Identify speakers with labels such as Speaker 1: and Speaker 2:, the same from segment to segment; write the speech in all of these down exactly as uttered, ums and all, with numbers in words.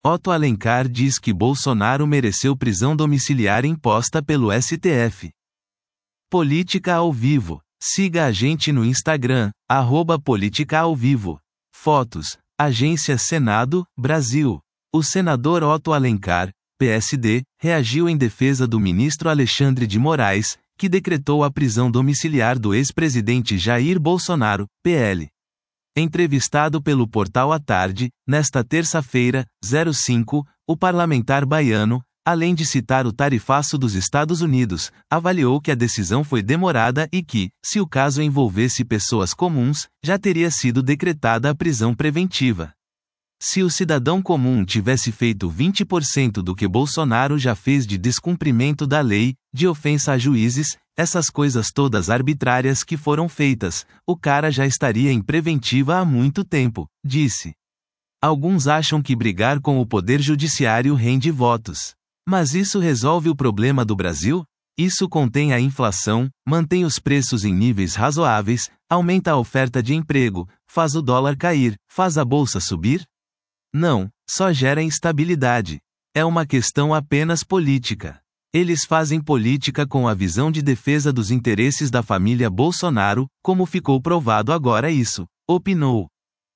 Speaker 1: Otto Alencar diz que Bolsonaro mereceu prisão domiciliar imposta pelo S T F. Política ao vivo. Siga a gente no Instagram, arroba Política ao Vivo. Fotos. Agência Senado, Brasil. O senador Otto Alencar, P S D, reagiu em defesa do ministro Alexandre de Moraes, que decretou a prisão domiciliar do ex-presidente Jair Bolsonaro, P L. Entrevistado pelo portal à Tarde, nesta terça-feira, cinco, o parlamentar baiano, além de citar o tarifaço dos Estados Unidos, avaliou que a decisão foi demorada e que, se o caso envolvesse pessoas comuns, já teria sido decretada a prisão preventiva. Se o cidadão comum tivesse feito vinte por cento do que Bolsonaro já fez de descumprimento da lei, de ofensa a juízes, essas coisas todas arbitrárias que foram feitas, o cara já estaria em preventiva há muito tempo, disse. Alguns acham que brigar com o poder judiciário rende votos. Mas isso resolve o problema do Brasil? Isso contém a inflação, mantém os preços em níveis razoáveis, aumenta a oferta de emprego, faz o dólar cair, faz a bolsa subir? Não, só gera instabilidade. É uma questão apenas política. Eles fazem política com a visão de defesa dos interesses da família Bolsonaro, como ficou provado agora isso, opinou.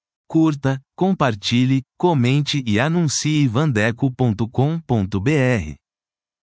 Speaker 1: Curta, compartilhe, comente e anuncie vandeco ponto com ponto br.